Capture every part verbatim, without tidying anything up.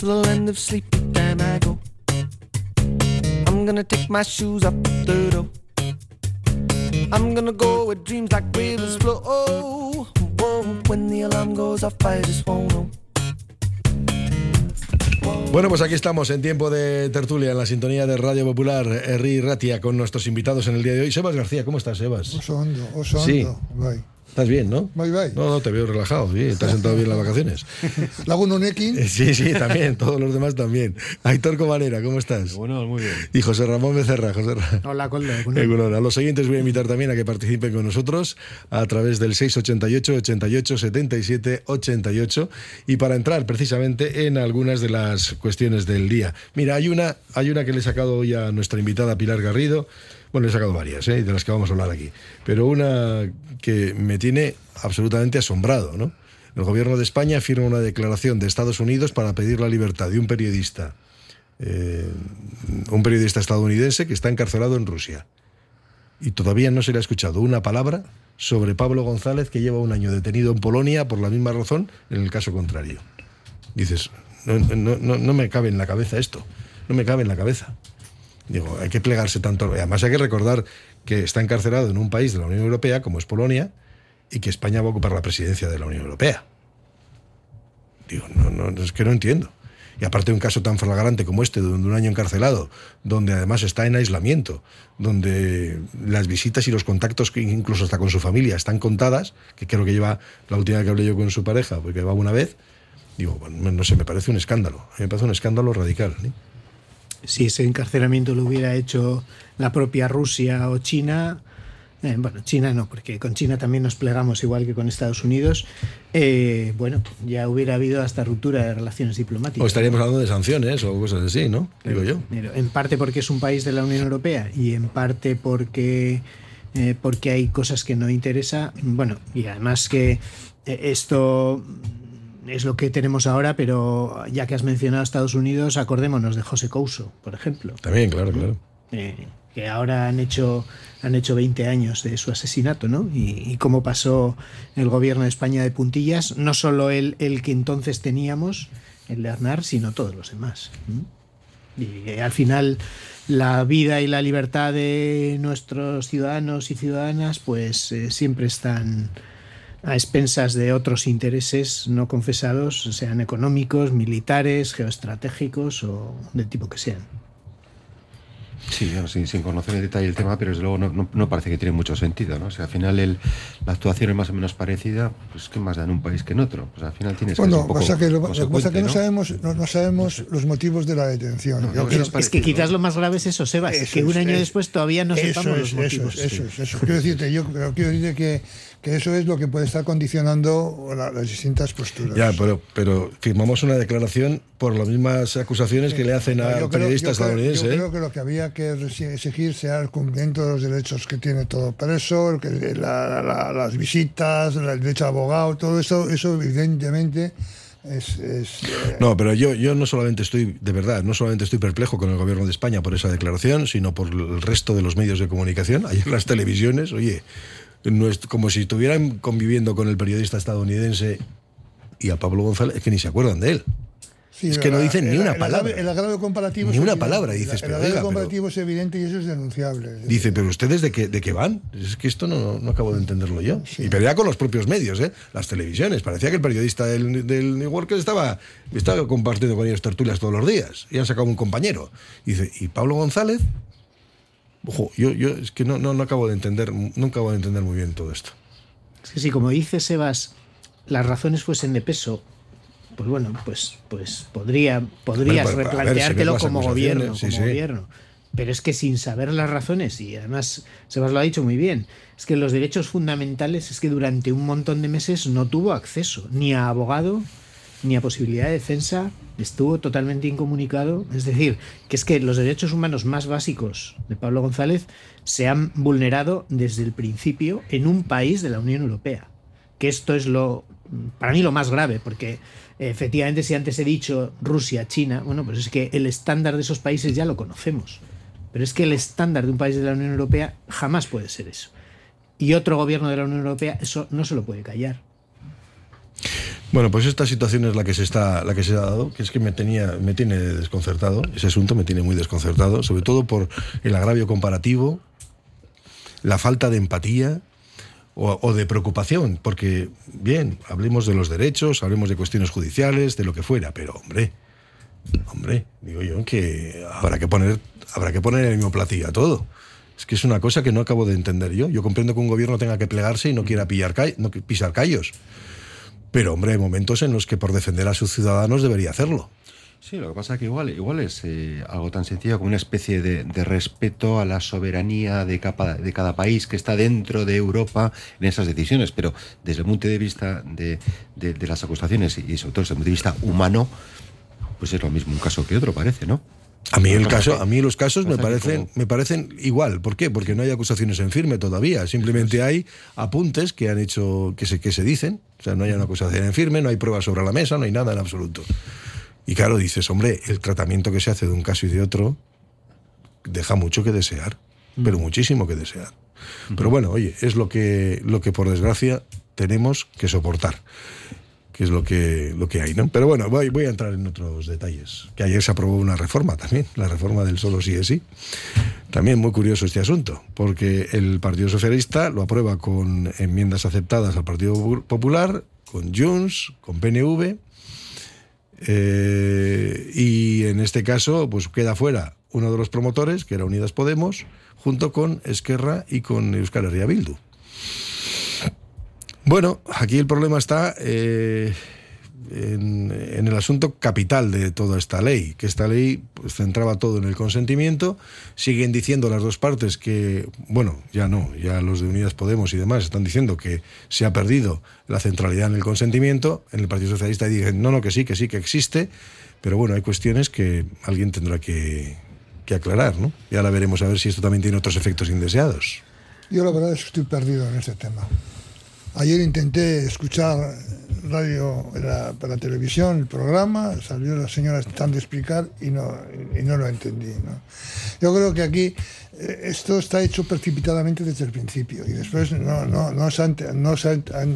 to the land of sleepy time I go. I'm gonna take my shoes off the door. I'm gonna go where dreams like rivers flow. Oh, whoa, when the alarm goes off I just won't know. Bueno, pues aquí estamos en tiempo de tertulia en la sintonía de Radio Popular, Herri Ratia, con nuestros invitados en el día de hoy. Sebas García, ¿cómo estás, Sebas? Oso hondo, oso hondo. Sí. Bai. ¿Estás bien, no? Bai, bai. No, no, te veo relajado, sí, te has sentado bien en las vacaciones. Lagun honekin. Sí, sí, también, todos los demás también. Aitor Comanera, ¿cómo estás? Bueno, muy bien. Y José Ramón Becerra. José Ra... Hola, Coldo. A los siguientes voy a invitar también a que participen con nosotros a través del seis ochenta y ocho, ochenta y ocho, setenta y siete, ochenta y ocho y para entrar precisamente en algunas de las cuestiones del día. Mira, hay una, hay una que le he sacado hoy a nuestra invitada Pilar Garrido. Bueno, le he sacado varias, ¿eh? De las que vamos a hablar aquí. Pero una que me tiene absolutamente asombrado, ¿no? El gobierno de España firma una declaración de Estados Unidos para pedir la libertad de un periodista, eh, un periodista estadounidense que está encarcelado en Rusia. Y todavía no se le ha escuchado una palabra sobre Pablo González, que lleva un año detenido en Polonia por la misma razón, en el caso contrario. Dices, no, no, no, no me cabe en la cabeza esto, no me cabe en la cabeza. Digo, hay que plegarse tanto. Además, hay que recordar que está encarcelado en un país de la Unión Europea, como es Polonia, y que España va a ocupar la presidencia de la Unión Europea. Digo, no, no, es que no entiendo. Y aparte de un caso tan flagrante como este, de un año encarcelado, donde además está en aislamiento, donde las visitas y los contactos, incluso hasta con su familia, están contadas, que creo que lleva, la última vez que hablé yo con su pareja, porque va una vez, digo, bueno, no sé, me parece un escándalo. A mí me parece un escándalo radical, ¿sí? Si ese encarcelamiento lo hubiera hecho la propia Rusia o China, eh, bueno, China no, porque con China también nos plegamos igual que con Estados Unidos, eh, bueno, ya hubiera habido hasta ruptura de relaciones diplomáticas. O estaríamos hablando de sanciones o cosas así, ¿no? Digo yo. Pero en parte porque es un país de la Unión Europea y en parte porque, eh, porque hay cosas que no interesa, bueno, y además que eh, esto... es lo que tenemos ahora, pero ya que has mencionado a Estados Unidos, acordémonos de José Couso, por ejemplo. También, claro, claro. Eh, que ahora han hecho, han hecho veinte años de su asesinato, ¿no? Y, y cómo pasó el gobierno de España de puntillas, no solo el, el que entonces teníamos, el de Aznar, sino todos los demás. ¿Mm? Y eh, al final la vida y la libertad de nuestros ciudadanos y ciudadanas pues eh, siempre están a expensas de otros intereses no confesados, sean económicos, militares, geoestratégicos o del tipo que sean. Sí, no, sin, sin conocer en detalle el tema, pero desde luego no, no, no parece que tiene mucho sentido, ¿no? O sea, al final el, la actuación es más o menos parecida, pues ¿qué más da en un país que en otro? Pues al final tienes bueno, que ser un poco pasa que lo, lo que pasa que no, ¿no? sabemos, no, no sabemos los motivos de la detención. No, no, creo, es, es que quizás lo más grave es eso, Sebas, eso que un año es, después todavía no sepamos es, los motivos. Eso es, eso es, eso. Quiero decirte, yo creo, quiero decirte que, que eso es lo que puede estar condicionando la, las distintas posturas. Ya, pero, pero firmamos una declaración por las mismas acusaciones sí, que le hacen al periodista estadounidense. Yo creo que lo que había que exigir sea el cumplimiento de los derechos que tiene todo preso, que la, la, las visitas, el derecho al abogado, todo eso, eso evidentemente es... es eh... No, pero yo, yo no solamente estoy, de verdad, no solamente estoy perplejo con el gobierno de España por esa declaración, sino por el resto de los medios de comunicación. Ayer las televisiones, oye, no es como si estuvieran conviviendo con el periodista estadounidense y a Pablo González, es que ni se acuerdan de él. Sí, es que no dicen el, ni una el, palabra. El agravio comparativo ni es una evidente. palabra, dices. El, pero, el agravio oiga, comparativo pero, es evidente y eso es denunciable. Dice, pero ¿ustedes de qué, de qué van? Es que esto no, no acabo de entenderlo yo. Sí. Y pelea con los propios medios, ¿eh? Las televisiones. Parecía que el periodista del, del New Yorker estaba, estaba compartiendo con ellos tertulias todos los días. Y han sacado un compañero. Dice, ¿y Pablo González? Ojo, yo, yo es que no, no, no acabo de entender, no acabo de entender muy bien todo esto. Es que si, como dice Sebas, las razones fuesen de peso, pues bueno, pues, pues podría, podrías bueno, pues, replanteártelo ver, si como gobierno, sí, como sí. gobierno. Pero es que sin saber las razones, y además Sebas lo ha dicho muy bien, es que los derechos fundamentales es que durante un montón de meses no tuvo acceso ni a abogado, ni a posibilidad de defensa, estuvo totalmente incomunicado. Es decir, que es que los derechos humanos más básicos de Pablo González se han vulnerado desde el principio en un país de la Unión Europea. Que esto es lo, para mí lo más grave, porque efectivamente si antes he dicho Rusia, China, bueno, pues es que el estándar de esos países ya lo conocemos. Pero es que el estándar de un país de la Unión Europea jamás puede ser eso. Y otro gobierno de la Unión Europea eso no se lo puede callar. Bueno, pues esta situación es la que se está, la que se ha dado, que es que me tenía, me tiene desconcertado, ese asunto me tiene muy desconcertado, sobre todo por el agravio comparativo, la falta de empatía o, o de preocupación, porque, bien, hablemos de los derechos, hablemos de cuestiones judiciales, de lo que fuera, pero hombre, hombre, digo yo que habrá que poner, habrá que poner el mismo platillo a todo. Es que es una cosa que no acabo de entender yo. Yo comprendo que un gobierno tenga que plegarse y no quiera pillar ca- no pisar callos. Pero, hombre, hay momentos en los que por defender a sus ciudadanos debería hacerlo. Sí, lo que pasa es que igual, igual es eh, algo tan sencillo como una especie de, de respeto a la soberanía de, capa, de cada país que está dentro de Europa en esas decisiones, pero desde el punto de vista de, de, de las acusaciones y sobre todo desde el punto de vista humano, pues es lo mismo un caso que otro, parece, ¿no? A mí el caso, a mí los casos me parecen, me parecen igual. ¿Por qué? Porque no hay acusaciones en firme todavía. Simplemente hay apuntes que han hecho, que se, que se dicen. O sea, no hay una acusación en firme, no hay pruebas sobre la mesa, no hay nada en absoluto. Y claro, dices, hombre, el tratamiento que se hace de un caso y de otro deja mucho que desear, pero muchísimo que desear. Pero bueno, oye, es lo que, lo que por desgracia tenemos que soportar. Que es lo que, lo que hay, ¿no? Pero bueno, voy, voy a entrar en otros detalles. Que ayer se aprobó una reforma también, la reforma del solo sí es sí. También muy curioso este asunto, porque el Partido Socialista lo aprueba con enmiendas aceptadas al Partido Popular, con Junts, con P N V, eh, y en este caso pues queda fuera uno de los promotores, que era Unidas Podemos, junto con Esquerra y con Euskal Herria Bildu. Bueno, aquí el problema está eh, en, en el asunto capital de toda esta ley, que esta ley pues, centraba todo en el consentimiento. Siguen diciendo las dos partes que, bueno, ya no, ya los de Unidas Podemos y demás están diciendo que se ha perdido la centralidad en el consentimiento. En el Partido Socialista dicen, no, no, que sí, que sí, que existe, pero bueno, hay cuestiones que alguien tendrá que, que aclarar, ¿no? Y ahora veremos a ver si esto también tiene otros efectos indeseados. Yo la verdad es que estoy perdido en este tema. Ayer intenté escuchar radio la, para la televisión, el programa, salió la señora tratando de explicar y no, y no lo entendí, ¿no? Yo creo que aquí eh, esto está hecho precipitadamente desde el principio y después no, no, no se han, no se han, han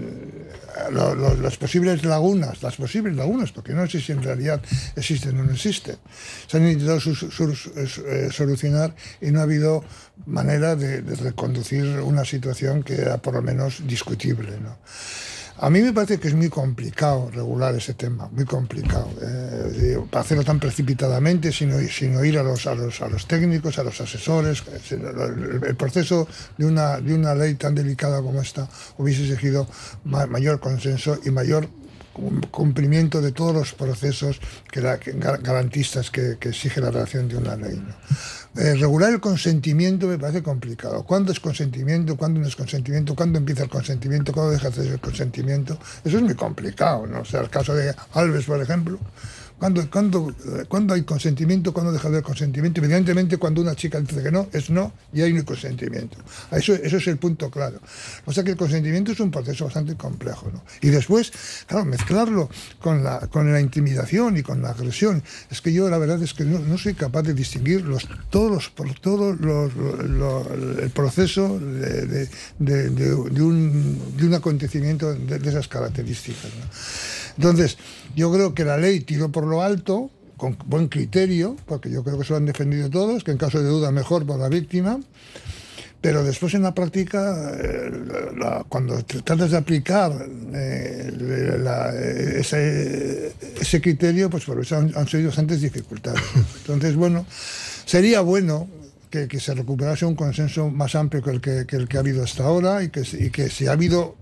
lo, lo, las posibles lagunas, las posibles lagunas, porque no sé si en realidad existen o no existen, se han intentado su, su, su, eh, solucionar y no ha habido manera de, de reconducir una situación que era por lo menos discutible, ¿no? A mí me parece que es muy complicado regular ese tema, muy complicado. Eh, para hacerlo tan precipitadamente, sin, sin oír a los, a, los, a los técnicos, a los asesores. El, el proceso de una, de una ley tan delicada como esta hubiese exigido ma, mayor consenso y mayor cumplimiento de todos los procesos que la, que, garantistas que, que exige la redacción de una ley, ¿no? Eh, regular el consentimiento me parece complicado. ¿Cuándo es consentimiento? ¿Cuándo no es consentimiento? ¿Cuándo empieza el consentimiento? ¿Cuándo deja de ser el consentimiento? Eso es muy complicado, ¿no? O sea, el caso de Alves, por ejemplo, ¿cuándo, cuándo, cuándo hay consentimiento? ¿Cuándo deja de haber consentimiento? Evidentemente, cuando una chica dice que no, es no y hay un consentimiento. Eso, eso es el punto claro. O sea que el consentimiento es un proceso bastante complejo, ¿no? Y después, claro, mezclarlo con la, con la intimidación y con la agresión. Es que yo la verdad es que no, no soy capaz de distinguir los, todos los, todo los, los, los, el proceso de, de, de, de, de, un, de un acontecimiento de, de esas características, ¿no? Entonces, yo creo que la ley tiró por lo alto, con buen criterio, porque yo creo que se lo han defendido todos, que en caso de duda mejor por la víctima, pero después en la práctica, eh, la, cuando tratas de aplicar eh, la, ese, ese criterio, pues por eso han, han sido bastantes dificultades. Entonces, bueno, sería bueno que, que se recuperase un consenso más amplio que el que, que, el que ha habido hasta ahora y que, y que si ha habido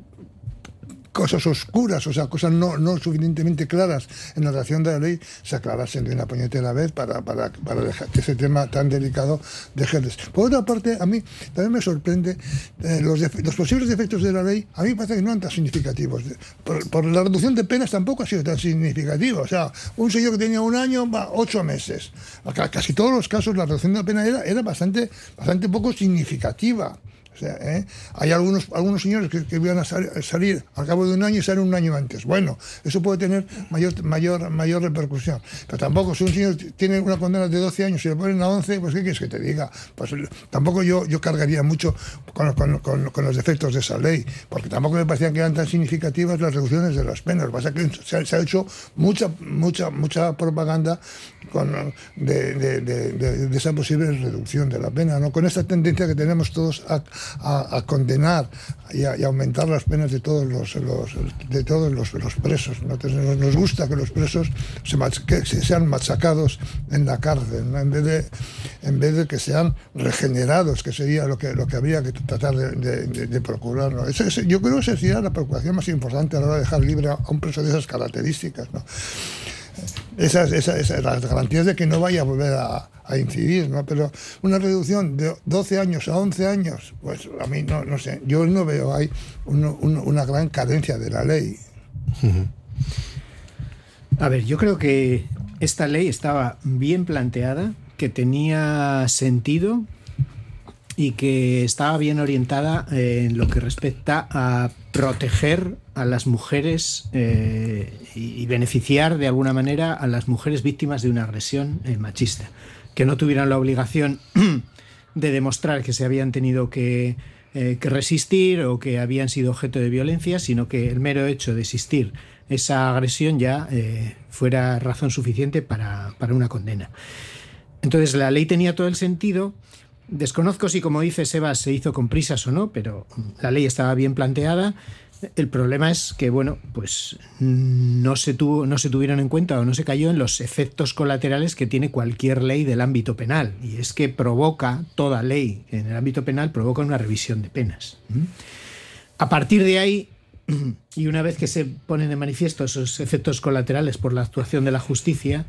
cosas oscuras, o sea, cosas no, no suficientemente claras en la redacción de la ley, se aclarasen de una puñetera vez para, para, para dejar que ese tema tan delicado deje de ser. Por otra parte, a mí también me sorprende eh, los, los posibles defectos de la ley, a mí me parece que no eran tan significativos. Por, por la reducción de penas tampoco ha sido tan significativo. O sea, un señor que tenía un año, va, ocho meses. Acá, casi todos los casos la reducción de la pena era, era bastante, bastante poco significativa. O sea, ¿eh? Hay algunos algunos señores que, que van a sal, salir al cabo de un año y salen un año antes. Bueno, eso puede tener mayor mayor mayor repercusión. Pero tampoco, si un señor tiene una condena de doce años y le ponen a once, pues ¿qué quieres que te diga? Pues tampoco yo yo cargaría mucho con, con, con, con los defectos de esa ley, porque tampoco me parecían que eran tan significativas las reducciones de las penas. Lo que pasa es que se ha, se ha hecho mucha mucha mucha propaganda con, de, de, de, de, de esa posible reducción de la pena, ¿no? Con esta tendencia que tenemos todos a A, a condenar y a, y a aumentar las penas de todos los, los de todos los, los presos, ¿no? Entonces, nos, nos gusta que los presos se, que sean machacados en la cárcel, ¿no? en vez de en vez de que sean regenerados, que sería lo que lo que habría que tratar de, de, de, de procurar, ¿no? Ese, ese, yo creo que esa sería la preocupación más importante a la hora de dejar libre a un preso de esas características, ¿no? Esas, esas, esas, las garantías de que no vaya a volver a, a incidir, ¿no? Pero una reducción de doce años a once años, pues a mí no, no sé, yo no veo ahí uno, uno, una gran cadencia de la ley. A ver, yo creo que esta ley estaba bien planteada, que tenía sentido y que estaba bien orientada en lo que respecta a proteger a las mujeres eh, y beneficiar de alguna manera a las mujeres víctimas de una agresión eh, machista, que no tuvieran la obligación de demostrar que se habían tenido que, eh, que resistir o que habían sido objeto de violencia, sino que el mero hecho de existir esa agresión ya eh, fuera razón suficiente para, para una condena. Entonces la ley tenía todo el sentido. Desconozco si, como dice Sebas, se hizo con prisas o no, pero la ley estaba bien planteada. El problema es que, bueno, pues no se tuvo, no se tuvieron en cuenta o no se cayó en los efectos colaterales que tiene cualquier ley del ámbito penal. Y es que provoca, toda ley en el ámbito penal provoca una revisión de penas. A partir de ahí, y una vez que se ponen de manifiesto esos efectos colaterales por la actuación de la justicia,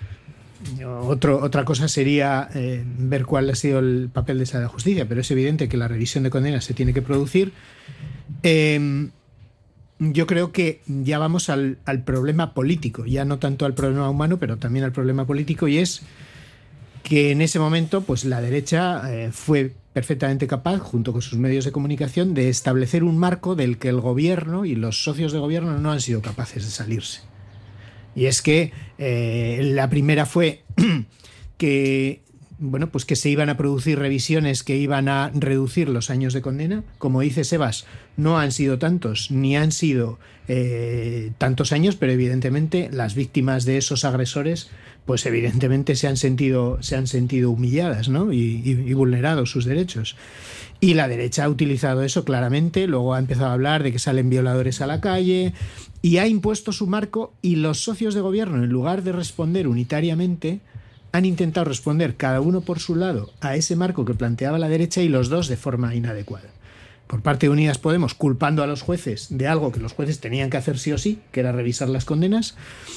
Otro, otra cosa sería eh, ver cuál ha sido el papel de esa justicia, pero es evidente que la revisión de condenas se tiene que producir. Eh, yo creo que ya vamos al, al problema político, ya no tanto al problema humano, pero también al problema político, y es que en ese momento pues la derecha eh, fue perfectamente capaz, junto con sus medios de comunicación, de establecer un marco del que el gobierno y los socios de gobierno no han sido capaces de salirse. Y es que eh, la primera fue que, bueno, pues que se iban a producir revisiones que iban a reducir los años de condena. Como dice Sebas, no han sido tantos, ni han sido eh, tantos años, pero evidentemente las víctimas de esos agresores, pues evidentemente se han sentido, se han sentido humilladas, ¿no? y, y, y vulnerados sus derechos. Y la derecha ha utilizado eso claramente, luego ha empezado a hablar de que salen violadores a la calle y ha impuesto su marco, y los socios de gobierno, en lugar de responder unitariamente, han intentado responder cada uno por su lado a ese marco que planteaba la derecha, y los dos de forma inadecuada. Por parte de Unidas Podemos, culpando a los jueces de algo que los jueces tenían que hacer sí o sí, que era revisar las condenas,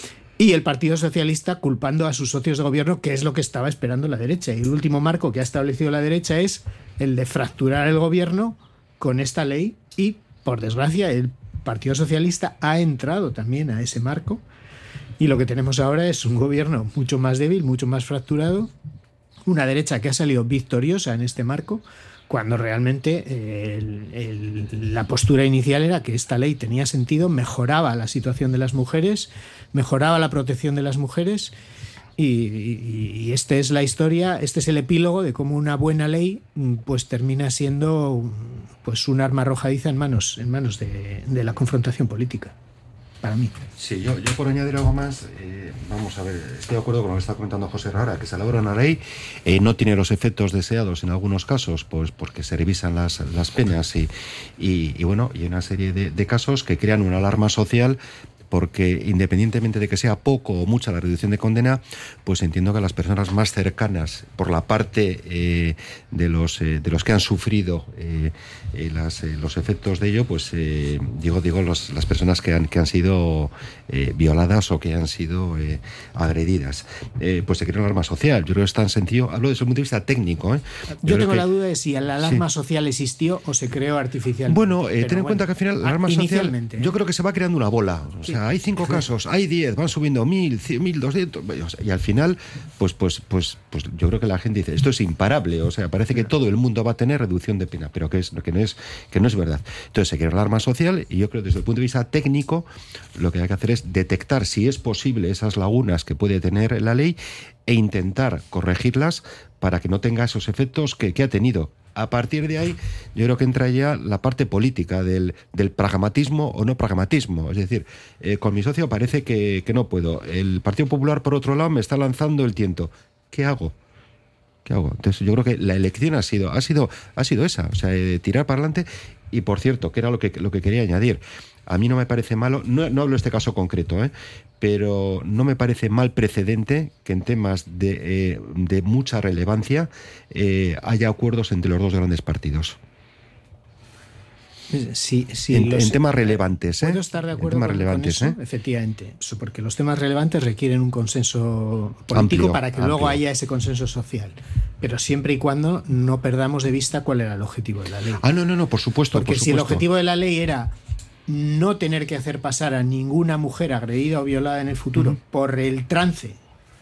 y el Partido Socialista culpando a sus socios de gobierno, que es lo que estaba esperando la derecha. Y el último marco que ha establecido la derecha es el de fracturar el gobierno con esta ley, y, por desgracia, el Partido Socialista ha entrado también a ese marco, y lo que tenemos ahora es un gobierno mucho más débil, mucho más fracturado, una derecha que ha salido victoriosa en este marco, cuando realmente eh, el, el, la postura inicial era que esta ley tenía sentido, mejoraba la situación de las mujeres, mejoraba la protección de las mujeres, y, y, y esta es la historia, este es el epílogo de cómo una buena ley pues termina siendo pues un arma arrojadiza en manos, en manos de, de la confrontación política. Para mí. Sí, yo, yo por añadir algo más, eh, vamos a ver, estoy de acuerdo con lo que está comentando José Rara, que se elabora una ley, eh, no tiene los efectos deseados en algunos casos, pues porque se revisan las, las penas y, y, y bueno, y una serie de, de casos que crean una alarma social, porque independientemente de que sea poco o mucha la reducción de condena, pues entiendo que las personas más cercanas, por la parte eh, de los eh, de los que han sufrido eh, eh, las, eh, los efectos de ello, pues eh, digo digo los, las personas que han que han sido eh, violadas o que han sido eh, agredidas, eh, pues se crea una alarma social. Yo creo que es tan sencillo. Hablo desde el punto de vista técnico. ¿eh? Yo, Yo tengo que, la duda de si la alarma sí. social existió o se creó artificialmente. Bueno, eh, ten en bueno, cuenta que al final la alarma social, yo creo que se va creando una bola. O sea, sea, hay cinco sí. casos, hay diez, van subiendo mil, cien, mil doscientos, y al final, pues, pues, pues, pues yo creo que la gente dice, esto es imparable, o sea, parece que todo el mundo va a tener reducción de pena, pero que, es, que, no, es, que no es verdad. Entonces se quiere alarma social, y yo creo que desde el punto de vista técnico, lo que hay que hacer es detectar si es posible esas lagunas que puede tener la ley e intentar corregirlas para que no tenga esos efectos que, que ha tenido. A partir de ahí, yo creo que entra ya la parte política del, del pragmatismo o no pragmatismo. Es decir, eh, con mi socio parece que, que no puedo. El Partido Popular, por otro lado, me está lanzando el tiento. ¿Qué hago? ¿Qué hago? Entonces, yo creo que la elección ha sido, ha sido, ha sido esa, o sea, eh, tirar para adelante. Y, por cierto, que era lo que, lo que quería añadir. A mí no me parece malo, no, no hablo de este caso concreto, ¿eh? pero no me parece mal precedente que en temas de, eh, de mucha relevancia eh, haya acuerdos entre los dos grandes partidos. Sí, sí, en, los, en temas relevantes. ¿eh? Puedo estar de acuerdo con, con eso, ¿eh? efectivamente, porque los temas relevantes requieren un consenso político amplio, para que amplio. luego haya ese consenso social. Pero siempre y cuando no perdamos de vista cuál era el objetivo de la ley. Ah, no, no, no, por supuesto. Porque por si supuesto. el objetivo de la ley era no tener que hacer pasar a ninguna mujer agredida o violada en el futuro uh-huh. por el trance,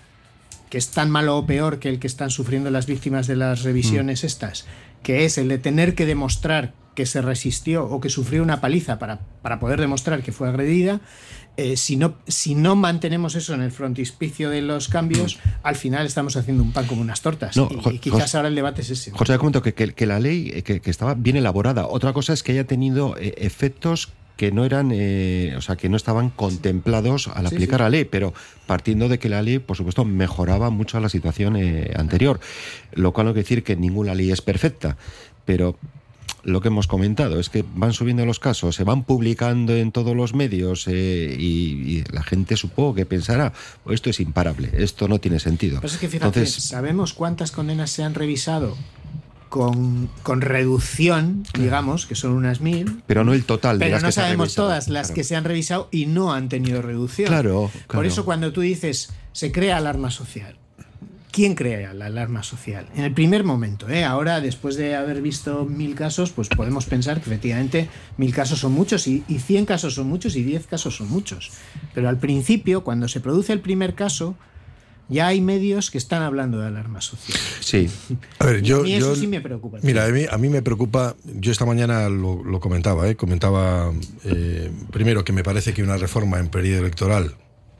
que es tan malo o peor que el que están sufriendo las víctimas de las revisiones uh-huh. estas, que es el de tener que demostrar que se resistió o que sufrió una paliza para, para poder demostrar que fue agredida, eh, si, no, si no mantenemos eso en el frontispicio de los cambios, al final estamos haciendo un pan como unas tortas. No, y, y quizás José, ahora el debate es ese. José, te comento que, que, que la ley que, que estaba bien elaborada. Otra cosa es que haya tenido eh, efectos que no eran, eh, o sea, que no estaban contemplados al aplicar sí, sí. la ley, pero partiendo de que la ley, por supuesto, mejoraba mucho la situación eh, anterior, lo cual no quiere decir que ninguna ley es perfecta, pero lo que hemos comentado es que van subiendo los casos, se van publicando en todos los medios eh, y, y la gente supongo que pensará, pues esto es imparable, esto no tiene sentido. Pues es que fíjate, Entonces, ¿sabemos cuántas condenas se han revisado Con, con reducción, digamos, que son unas mil. Pero no el total de Pero las no que sabemos se han todas las claro. que se han revisado y no han tenido reducción. Claro, claro. Por eso cuando tú dices, se crea alarma social. ¿Quién crea la alarma social? En el primer momento, ¿eh? Ahora, después de haber visto mil casos, pues podemos pensar que efectivamente mil casos son muchos y, y cien casos son muchos y diez casos son muchos. Pero al principio, cuando se produce el primer caso, ya hay medios que están hablando de alarma social. Sí. A ver, yo, y eso yo, sí me preocupa. Mira, a mí, a mí me preocupa, yo esta mañana lo, lo comentaba, ¿eh? comentaba eh, primero que me parece que una reforma en periodo electoral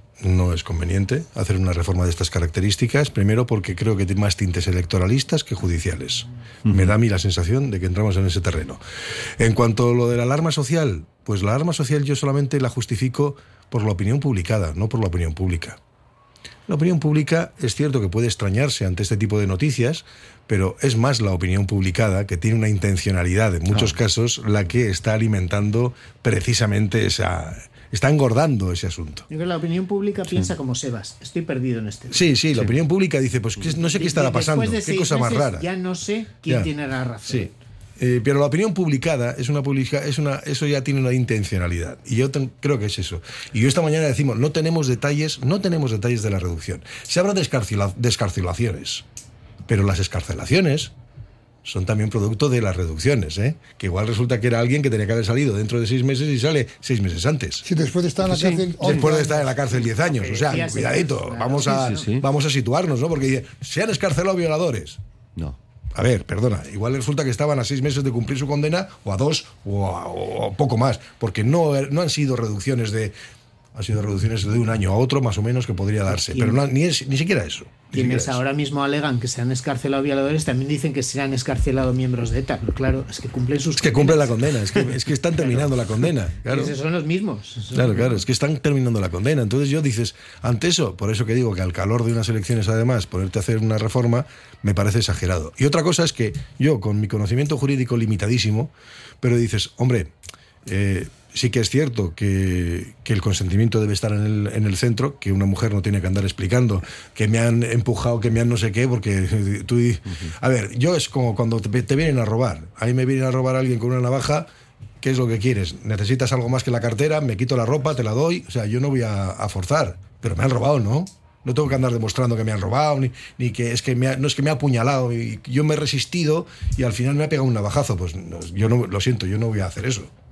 no es conveniente hacer una reforma de estas características, primero porque creo que tiene más tintes electoralistas que judiciales. Uh-huh. Me da a mí la sensación de que entramos en ese terreno. En cuanto a lo de la alarma social, pues la alarma social yo solamente la justifico por la opinión publicada, no por la opinión pública. La opinión pública es cierto que puede extrañarse ante este tipo de noticias, pero es más la opinión publicada, que tiene una intencionalidad en muchos claro. casos, la que está alimentando precisamente esa... está engordando ese asunto. Yo creo que la opinión pública sí. piensa como Sebas, estoy perdido en este. Sí, sí, la sí. opinión pública dice, pues que no sé qué estará pasando, de qué cosa más rara. Ya no sé quién ya. tiene la razón. Sí. Eh, pero la opinión publicada es una publica, es una, eso ya tiene una intencionalidad. Y yo ten, creo que es eso. Y yo esta mañana decimos, no tenemos detalles, no tenemos detalles de la reducción. Se habla de escarcela, de escarcelaciones, pero las escarcelaciones son también producto de las reducciones, ¿eh? Que igual resulta que era alguien que tenía que haber salido dentro de seis meses y sale seis meses antes. Sí, después de estar en la cárcel. Sí, después de estar en la cárcel diez años. O sea, cuidadito, vamos a, sí, sí, sí. vamos a situarnos, ¿no? Porque se han escarcelado violadores. No. A ver, perdona, igual resulta que estaban a seis meses de cumplir su condena, o a dos, o a, o a poco más, porque no, no han sido reducciones de... Han sido reducciones de un año a otro, más o menos, que podría darse. Pero no, ni, es, ni siquiera eso. Ni Quienes siquiera ahora eso. mismo alegan que se han escarcelado violadores también dicen que se han escarcelado miembros de ETA. Pero claro, es que cumplen sus Es que cumplen la condena, es que, es que están terminando claro. la condena. Claro. Esos son los mismos. Son claro, los claro, mismos. es que están terminando la condena. Entonces yo dices, ante eso, por eso que digo que al calor de unas elecciones, además, ponerte a hacer una reforma, me parece exagerado. Y otra cosa es que yo, con mi conocimiento jurídico limitadísimo, pero dices, hombre, eh, sí que es cierto que, que el consentimiento debe estar en el, en el centro, que una mujer no tiene que andar explicando que me han empujado, que me han no sé qué, porque tú... Uh-huh. A ver, yo es como cuando te, te vienen a robar. A mí me viene a robar a alguien con una navaja, ¿qué es lo que quieres? ¿Necesitas algo más que la cartera? Me quito la ropa, te la doy. O sea, yo no voy a, a forzar, pero me han robado, ¿no? No tengo que andar demostrando que me han robado, ni, ni que es que me ha, no es que me ha apuñalado y yo me he resistido y al final me ha pegado un navajazo. Pues no, yo no, lo siento, yo no voy a hacer eso.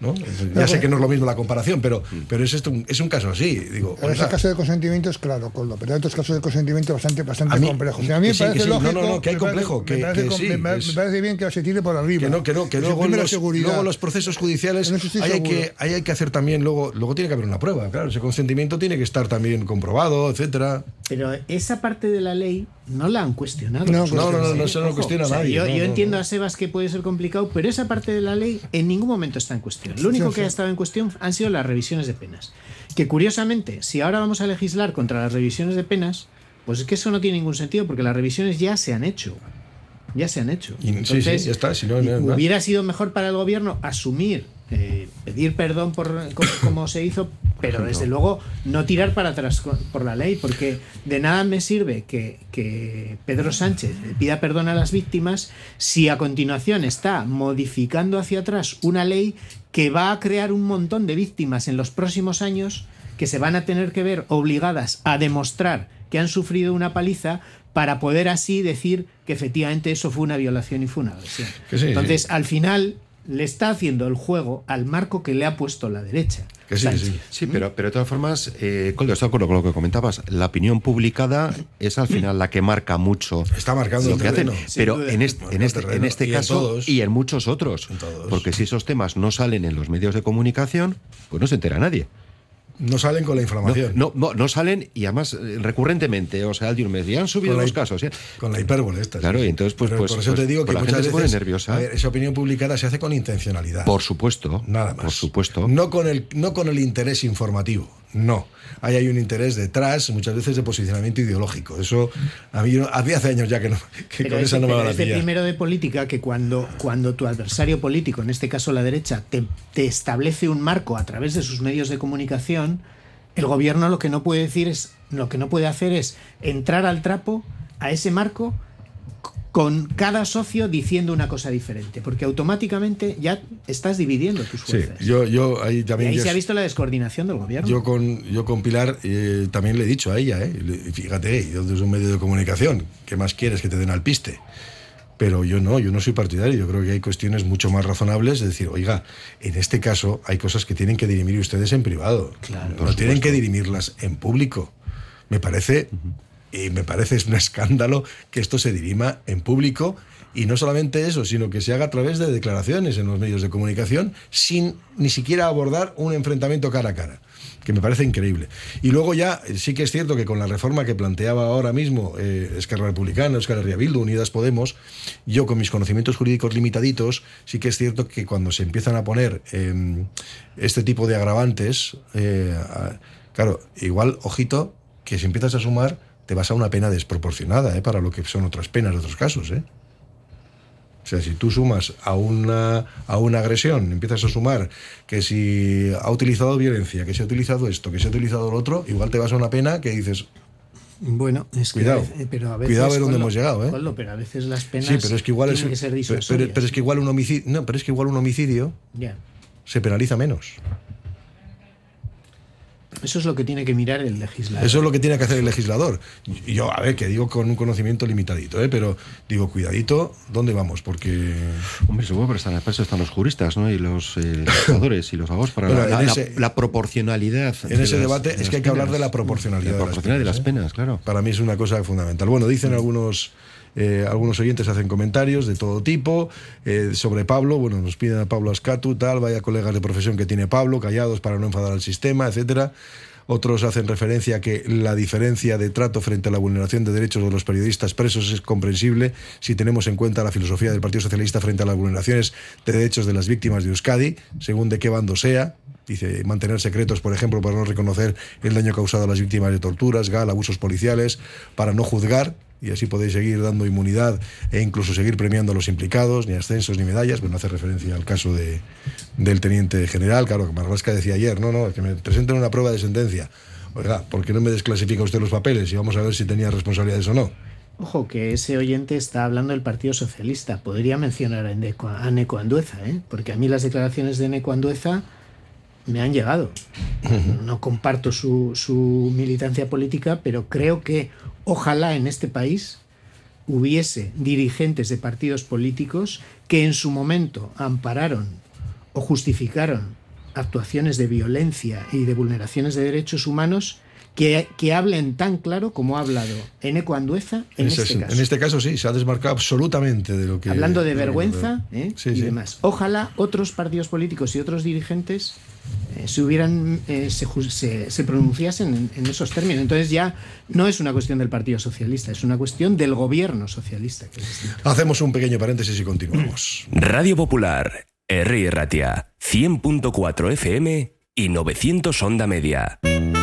¿no? Ya sé que no es lo mismo la comparación, pero, pero es, esto un, es un caso así. Digo, en ese caso de consentimiento es claro, Coldo, pero hay otros casos de consentimiento bastante, bastante mí, complejos. O sea, a mí me sí, parece sí, lógico. No, no, no, que hay complejo. Me parece, que, me parece, que sí, me, es, me parece bien que se tire por arriba. Que no, que no, que luego los, luego los procesos judiciales no hay, hay, que, hay, hay que hacer también, luego, luego tiene que haber una prueba. Claro, ese consentimiento tiene que estar también comprobado, etcétera. Pero esa parte de la ley no la han cuestionado. No, no, no, no, no se lo cuestiona o sea, nadie. Yo, no, yo no, entiendo no. a Sebas que puede ser complicado, pero esa parte de la ley en ningún momento está en cuestión. Lo único que ha estado en cuestión han sido las revisiones de penas. Que curiosamente, si ahora vamos a legislar contra las revisiones de penas, pues es que eso no tiene ningún sentido, porque las revisiones ya se han hecho. Ya se han hecho. Y, Entonces, sí, sí, ya está. Si no, no, no. hubiera sido mejor para el gobierno asumir, eh, pedir perdón por como, como se hizo, pero desde luego no tirar para atrás por la ley, porque de nada me sirve que, que Pedro Sánchez pida perdón a las víctimas si a continuación está modificando hacia atrás una ley que va a crear un montón de víctimas en los próximos años que se van a tener que ver obligadas a demostrar que han sufrido una paliza para poder así decir que efectivamente eso fue una violación y fue una agresión. Sí, Entonces, sí. al final le está haciendo el juego al marco que le ha puesto la derecha. Que sí, sí. Sí, pero, pero de todas formas, eh, Coldo, estoy de acuerdo con lo que comentabas. La opinión publicada es al final la que marca mucho. Está marcando lo que hacen. Sin Pero duda. en este, en este, en este Y en caso todos. y en muchos otros. En todos. Porque si esos temas no salen en los medios de comunicación, pues no se entera nadie. No salen con la inflamación. No, no, no, no salen y además eh, recurrentemente, o sea, alguien me decía, han subido Con la los hi- casos. ¿eh? Con la hipérbole esta. Claro, sí. y entonces, pues, Pero pues, por eso pues, te digo pues que la muchas gente se pone veces nerviosa. a ver, esa opinión publicada se hace con intencionalidad. Por supuesto. Nada más. Por supuesto. No con el, no con el interés informativo. No. Ahí hay un interés detrás, muchas veces de posicionamiento ideológico. Eso a mí a mí hace años ya que, no, que Pero con es, esa no me pero van a es de pillar. primero de política que cuando, cuando tu adversario político, en este caso la derecha, te, te establece un marco a través de sus medios de comunicación, el gobierno lo que no puede decir es, lo que no puede hacer es entrar al trapo a ese marco con cada socio diciendo una cosa diferente, porque automáticamente ya estás dividiendo tus Sí, fuerzas. yo, yo ahí y también. ahí yo, se ha visto la descoordinación del gobierno. yo con, yo con Pilar eh, también le he dicho a ella, eh, le- fíjate, yo es un medio de comunicación, ¿qué más quieres que te den al piste? Pero yo no, yo no soy partidario, yo creo que hay cuestiones mucho más razonables, de decir, oiga, en este caso hay cosas que tienen que dirimir ustedes en privado, Claro, no tienen que dirimirlas en público. Me parece, y me parece es un escándalo que esto se dirima en público, y no solamente eso, sino que se haga a través de declaraciones en los medios de comunicación sin ni siquiera abordar un enfrentamiento cara a cara, que me parece increíble. Y luego ya sí que es cierto que con la reforma que planteaba ahora mismo eh, Esquerra Republicana, Euskal Herria Bildu, Unidas Podemos, yo con mis conocimientos jurídicos limitaditos, sí que es cierto que cuando se empiezan a poner eh, este tipo de agravantes, eh, a, claro, igual, ojito, que si empiezas a sumar te vas a una pena desproporcionada, ¿eh? Para lo que son otras penas de otros casos, ¿eh? O sea, si tú sumas a una, a una agresión, empiezas a sumar que si ha utilizado violencia, que si ha utilizado esto, que si ha utilizado lo otro, igual te vas a una pena que dices, Bueno, es que Cuidado. a veces, pero a veces, Cuidado a ver dónde Coldo, hemos llegado, ¿eh? Coldo, pero a veces las penas sí, pero es que igual es, tienen que ser pero, disuasorias. pero- pero es que igual un homicidio, no, pero es que igual un homicidio Ya. se penaliza menos. Eso es lo que tiene que mirar el legislador. Eso es lo que tiene que hacer el legislador. Y yo, a ver, que digo con un conocimiento limitadito, ¿eh? Pero digo, cuidadito, ¿dónde vamos? Porque... Hombre, supongo que están, para eso están los juristas, ¿no? Y los eh, legisladores y los abogados para Bueno, la, la- en la- ese- la proporcionalidad. En ese de las- debate de es las que hay que hablar penas. de la proporcionalidad La de las proporcionalidad de las penas, ¿eh? penas, claro. Para mí es una cosa fundamental. Bueno, dicen algunos... Eh, algunos oyentes hacen comentarios de todo tipo eh, sobre Pablo. Bueno, nos piden a Pablo Ascatu, tal, vaya colegas de profesión que tiene Pablo, callados para no enfadar al sistema, etcétera. Otros hacen referencia a que la diferencia de trato frente a la vulneración de derechos de los periodistas presos es comprensible si tenemos en cuenta la filosofía del Partido Socialista frente a las vulneraciones de derechos de las víctimas de Euskadi, según de qué bando sea. Dice, mantener secretos, por ejemplo, para no reconocer el daño causado a las víctimas de torturas, G A L, abusos policiales, para no juzgar, y así podéis seguir dando inmunidad e incluso seguir premiando a los implicados, ni ascensos ni medallas. Bueno, hace referencia al caso de, del teniente general. Claro, que Marlasca decía ayer, no, no, que me presenten una prueba de sentencia. Oiga, ¿por qué no me desclasifica usted los papeles? Y vamos a ver si tenía responsabilidades o no. Ojo, que ese oyente está hablando del Partido Socialista. Podría mencionar a Neco, a Neco Andueza, ¿eh? Porque a mí las declaraciones de Neco Andueza me han llegado. No comparto su, su militancia política, pero creo que ojalá en este país hubiese dirigentes de partidos políticos que en su momento ampararon o justificaron actuaciones de violencia y de vulneraciones de derechos humanos que, que hablen tan claro como ha hablado Eneko Andueza en Ese, este caso. En este caso sí, se ha desmarcado absolutamente de lo que... Hablando de vergüenza ¿eh? sí, y sí. demás. Ojalá otros partidos políticos y otros dirigentes eh, se, hubieran, eh, se, se, se pronunciasen en, en esos términos. Entonces ya no es una cuestión del Partido Socialista, es una cuestión del gobierno socialista. Que es Hacemos un pequeño paréntesis y continuamos. Radio Popular, Herri Ratia, cien punto cuatro F M y novecientos onda media.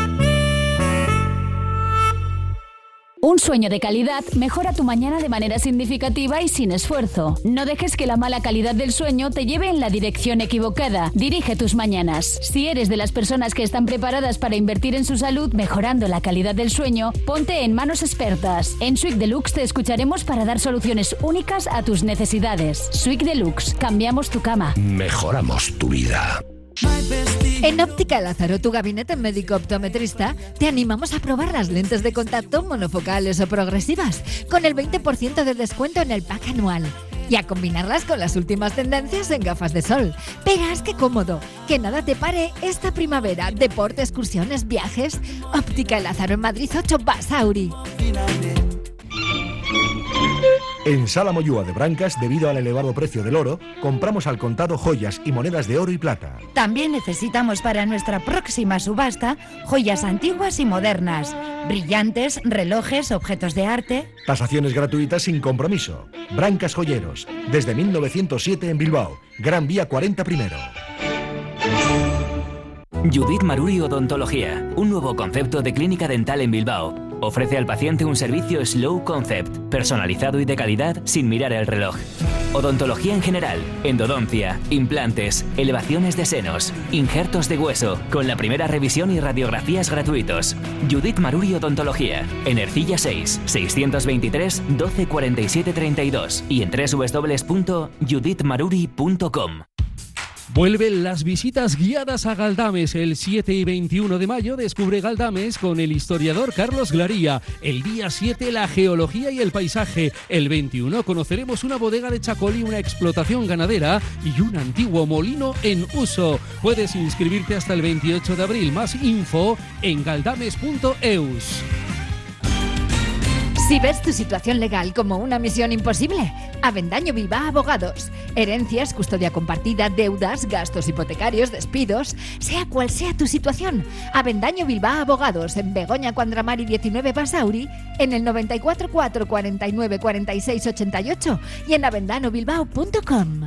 Un sueño de calidad mejora tu mañana de manera significativa y sin esfuerzo. No dejes que la mala calidad del sueño te lleve en la dirección equivocada. Dirige tus mañanas. Si eres de las personas que están preparadas para invertir en su salud mejorando la calidad del sueño, ponte en manos expertas. En Sweek Deluxe te escucharemos para dar soluciones únicas a tus necesidades. Sweek Deluxe, cambiamos tu cama. Mejoramos tu vida. En Óptica Lázaro, tu gabinete médico optometrista, te animamos a probar las lentes de contacto monofocales o progresivas, con el veinte por ciento de descuento en el pack anual. Y a combinarlas con las últimas tendencias en gafas de sol. Verás qué cómodo, que nada te pare esta primavera. Deporte, excursiones, viajes. Óptica Lázaro en Madrid ocho, Basauri. En Sala Moyúa de Brancas, debido al elevado precio del oro, compramos al contado joyas y monedas de oro y plata. También necesitamos para nuestra próxima subasta joyas antiguas y modernas, brillantes, relojes, objetos de arte. Tasaciones gratuitas sin compromiso. Brancas Joyeros, desde mil novecientos siete en Bilbao, Gran Vía cuarenta primero. Judith Maruri Odontología, un nuevo concepto de clínica dental en Bilbao. Ofrece al paciente un servicio Slow Concept, personalizado y de calidad sin mirar el reloj. Odontología en general, endodoncia, implantes, elevaciones de senos, injertos de hueso, con la primera revisión y radiografías gratuitos. Judith Maruri Odontología, en Ercilla seis, seiscientos veintitrés, doce cuarenta y siete treinta y dos y en doble u doble u doble u punto judith maruri punto com. Vuelven las visitas guiadas a Galdames. El siete y veintiuno de mayo descubre Galdames con el historiador Carlos Glaría. El día siete, la geología y el paisaje. El veintiuno conoceremos una bodega de Chacolí, una explotación ganadera y un antiguo molino en uso. Puedes inscribirte hasta el veintiocho de abril. Más info en galdames punto eus. Si ves tu situación legal como una misión imposible, Avendaño Bilbao Abogados. Herencias, custodia compartida, deudas, gastos hipotecarios, despidos, sea cual sea tu situación. Avendaño Bilbao Abogados, en Begoña Cuandramari diecinueve Basauri, en el noventa y cuatro cuatro cuarenta y nueve cuarenta y seis ochenta y ocho y en avendano bilbao punto com.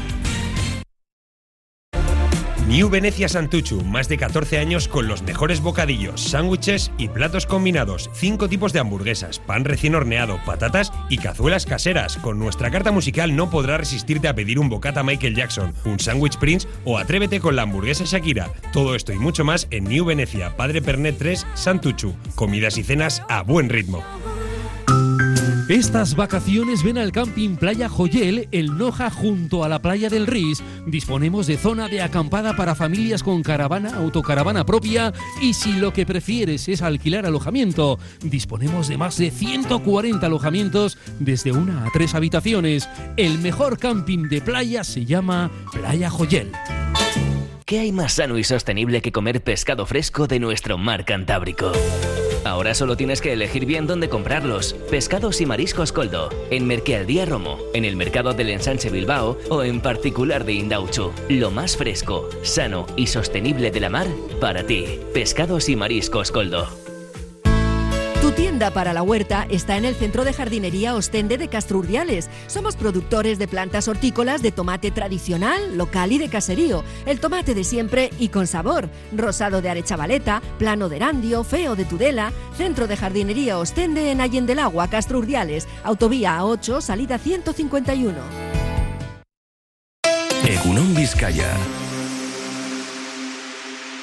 New Venecia Santuchu, más de catorce años con los mejores bocadillos, sándwiches y platos combinados, cinco tipos de hamburguesas, pan recién horneado, patatas y cazuelas caseras. Con nuestra carta musical no podrás resistirte a pedir un bocata Michael Jackson, un sándwich Prince o atrévete con la hamburguesa Shakira. Todo esto y mucho más en New Venecia, Padre Pernet tres, Santuchu. Comidas y cenas a buen ritmo. Estas vacaciones ven al camping Playa Joyel, el Noja, junto a la playa del Ris. Disponemos de zona de acampada para familias con caravana, autocaravana propia y si lo que prefieres es alquilar alojamiento, disponemos de más de ciento cuarenta alojamientos desde una a tres habitaciones. El mejor camping de playa se llama Playa Joyel. ¿Qué hay más sano y sostenible que comer pescado fresco de nuestro mar Cantábrico? Ahora solo tienes que elegir bien dónde comprarlos. Pescados y mariscos Coldo, en Merkealdía Romo, en el Mercado del Ensanche Bilbao o en particular de Indauchu. Lo más fresco, sano y sostenible de la mar para ti. Pescados y mariscos Coldo. Tu tienda para la huerta está en el Centro de Jardinería Ostende de Castro Urdiales. Somos productores de plantas hortícolas de tomate tradicional, local y de caserío. El tomate de siempre y con sabor. Rosado de Arechavaleta, plano de Erandio, feo de Tudela. Centro de Jardinería Ostende en Allende del Agua, Castro Urdiales. Autovía A ocho, salida ciento cincuenta y uno. Egunon Vizcaya.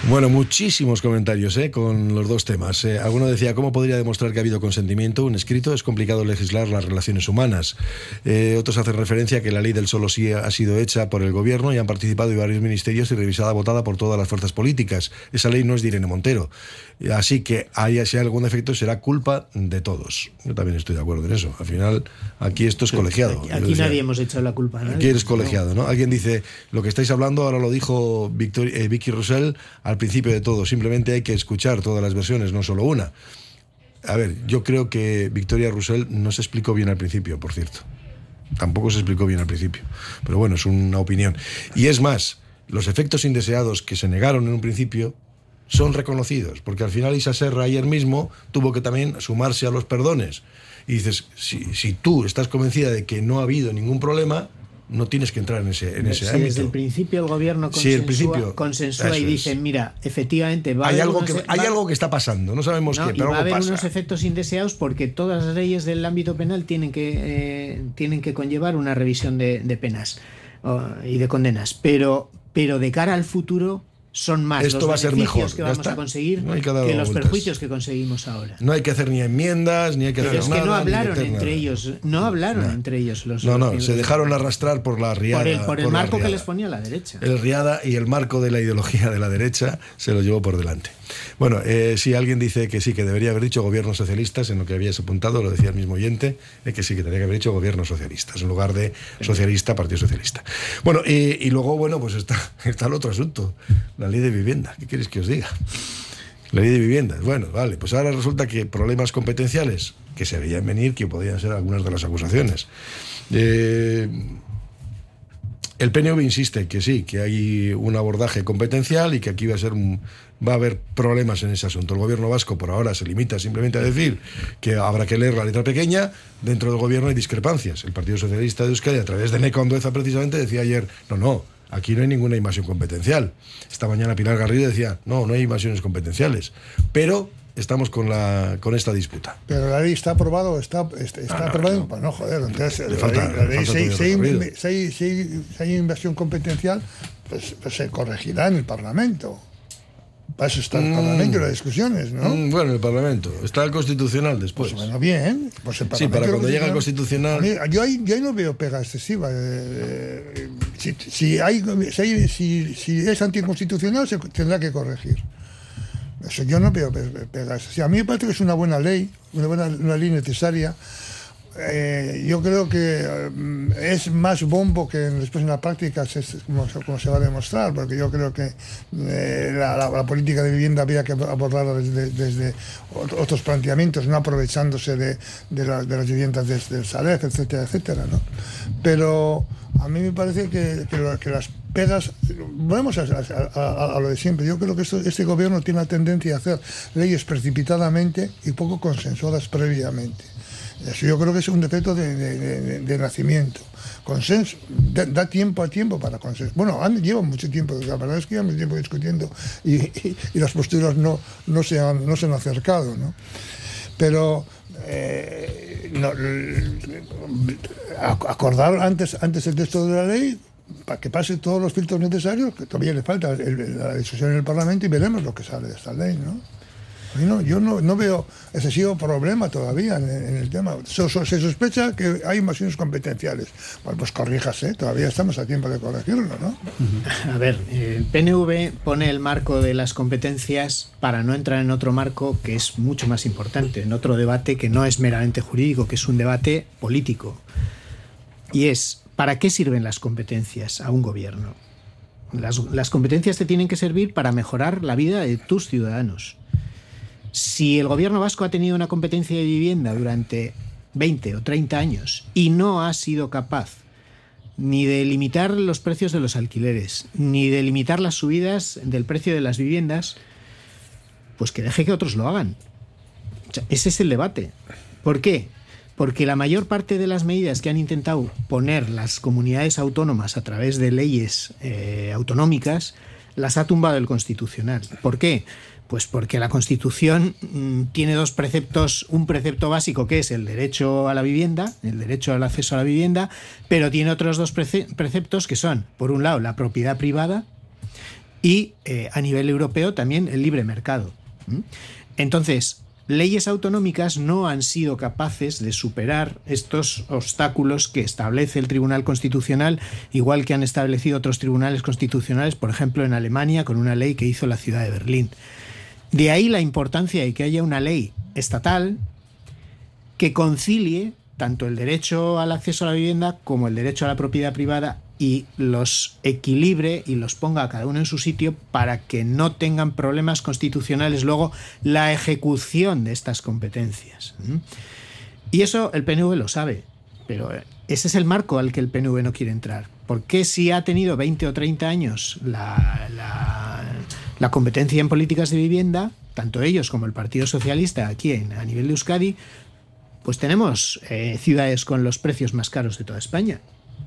Bueno, muchísimos comentarios ¿eh? con los dos temas. Eh, alguno decía, ¿cómo podría demostrar que ha habido consentimiento? Un escrito, es complicado legislar las relaciones humanas. Eh, otros hacen referencia a que la ley del solo sí ha sido hecha por el gobierno y han participado en varios ministerios y revisada, votada por todas las fuerzas políticas. Esa ley no es de Irene Montero. Así que haya, si hay algún defecto será culpa de todos. Yo también estoy de acuerdo en eso. Al final, aquí esto es colegiado. Aquí, aquí nadie hemos echado la culpa a nadie. Aquí eres colegiado, ¿no? Alguien dice, lo que estáis hablando ahora lo dijo Victor, eh, Vicky Roussel al principio de todo. Simplemente hay que escuchar todas las versiones, no solo una. A ver, yo creo que Victoria Roussel no se explicó bien al principio, por cierto. Tampoco se explicó bien al principio. Pero bueno, es una opinión. Y es más, los efectos indeseados que se negaron en un principio son reconocidos, porque al final Isa Serra ayer mismo tuvo que también sumarse a los perdones. Y dices, si, si tú estás convencida de que no ha habido ningún problema, no tienes que entrar en ese, en ese si ámbito. Desde el principio el gobierno consensúa, sí, el principio, consensúa y dice, es. mira, efectivamente va hay, a algo unos, que, hay va, algo que está pasando, no sabemos no, qué, pero va algo a haber pasa. unos efectos indeseados porque todas las leyes del ámbito penal tienen que, eh, tienen que conllevar una revisión de, de penas uh, y de condenas, pero, pero de cara al futuro son más Esto los va a ser mejor, que vamos está. a conseguir no que los vueltas. perjuicios que conseguimos ahora. No hay que hacer ni enmiendas, ni hay que Pero hacer es nada. que no hablaron entre nada. ellos, no hablaron no. entre ellos los. No, no, los, se dejaron arrastrar por la riada. Por el, por el por marco la que les ponía la derecha. El riada y el marco de la ideología de la derecha se lo llevó por delante. Bueno, eh, si alguien dice que sí, que debería haber dicho gobiernos socialistas, en lo que habías apuntado, lo decía el mismo oyente, eh, que sí, que tendría que haber dicho gobiernos socialistas, en lugar de socialista, Partido Socialista. Bueno, y, y luego, bueno, pues está, está el otro asunto, la ley de vivienda. ¿Qué queréis que os diga? La ley de viviendas. Bueno, vale, pues ahora resulta que problemas competenciales que se veían venir, que podían ser algunas de las acusaciones. Eh, el P N V insiste que sí, que hay un abordaje competencial y que aquí va a ser un, va a haber problemas en ese asunto. El gobierno vasco por ahora se limita simplemente a decir que habrá que leer la letra pequeña. Dentro del gobierno hay discrepancias. El Partido Socialista de Euskadi, a través de Neca Andueza precisamente, decía ayer, no, no, aquí no hay ninguna invasión competencial. Esta mañana Pilar Garrido decía, no, no hay invasiones competenciales. Pero estamos con la con esta disputa. Pero la ley está aprobada o está, está, está no, no, aprobada. No. Pues no, joder, entonces le falta, la ley, si, si, si, si, si hay invasión competencial, pues, pues se corregirá en el Parlamento. Para eso está el mm, Parlamento y las discusiones, ¿no? Mm, bueno, el Parlamento. Está el Constitucional después. Pues bueno, bien. Pues el sí, para cuando llega el Constitucional... Mí, yo, ahí, yo ahí no veo pega excesiva. Eh, si, si, hay, si, hay, si, si es anticonstitucional, se tendrá que corregir. Eso yo no veo pega excesiva. A mí me parece que es una buena ley, una, buena, una ley necesaria. Eh, yo creo que eh, es más bombo que después en la práctica se, como, como se va a demostrar, porque yo creo que eh, la, la, la política de vivienda había que abordarla desde, desde otros planteamientos, no aprovechándose de, de, la, de las viviendas desde el Sareb, etcétera, etcétera, ¿no? Pero a mí me parece que, que, lo, que las pegas, volvemos a, a, a, a lo de siempre. Yo creo que esto, este gobierno tiene la tendencia a hacer leyes precipitadamente y poco consensuadas previamente. Eso yo creo que es un defecto de, de, de, de nacimiento. Consenso, da, da tiempo a tiempo para consenso. Bueno, han, llevan mucho tiempo, la verdad es que llevan mucho tiempo discutiendo y, y, y las posturas no, no, se han, no se han acercado, ¿no? Pero eh, no, acordar antes, antes el texto de la ley para que pase todos los filtros necesarios, que todavía le falta el, la discusión en el Parlamento y veremos lo que sale de esta ley, ¿no? No, yo no, no veo excesivo problema todavía en, en el tema. So, so, se sospecha que hay invasiones competenciales. Bueno, pues corríjase, todavía estamos a tiempo de corregirlo, ¿no? A ver, el P N V pone el marco de las competencias para no entrar en otro marco que es mucho más importante, en otro debate que no es meramente jurídico, que es un debate político. Y es, ¿para qué sirven las competencias a un gobierno? Las, las competencias te tienen que servir para mejorar la vida de tus ciudadanos. Si el gobierno vasco ha tenido una competencia de vivienda durante veinte o treinta años y no ha sido capaz ni de limitar los precios de los alquileres, ni de limitar las subidas del precio de las viviendas, pues que deje que otros lo hagan. O sea, ese es el debate. ¿Por qué? Porque la mayor parte de las medidas que han intentado poner las comunidades autónomas a través de leyes eh, autonómicas las ha tumbado el Constitucional. ¿Por qué? Pues porque la Constitución mmm, tiene dos preceptos, un precepto básico que es el derecho a la vivienda, el derecho al acceso a la vivienda, pero tiene otros dos prece- preceptos que son, por un lado, la propiedad privada y eh, a nivel europeo también el libre mercado. ¿Mm? Entonces, leyes autonómicas no han sido capaces de superar estos obstáculos que establece el Tribunal Constitucional, igual que han establecido otros tribunales constitucionales, por ejemplo en Alemania, con una ley que hizo la ciudad de Berlín. De ahí la importancia de que haya una ley estatal que concilie tanto el derecho al acceso a la vivienda como el derecho a la propiedad privada y los equilibre y los ponga a cada uno en su sitio para que no tengan problemas constitucionales luego la ejecución de estas competencias. Y eso el P N V lo sabe, pero ese es el marco al que el P N V no quiere entrar. ¿Por qué si ha tenido veinte o treinta años la, la, la competencia en políticas de vivienda, tanto ellos como el Partido Socialista aquí en, a nivel de Euskadi, pues tenemos eh, ciudades con los precios más caros de toda España?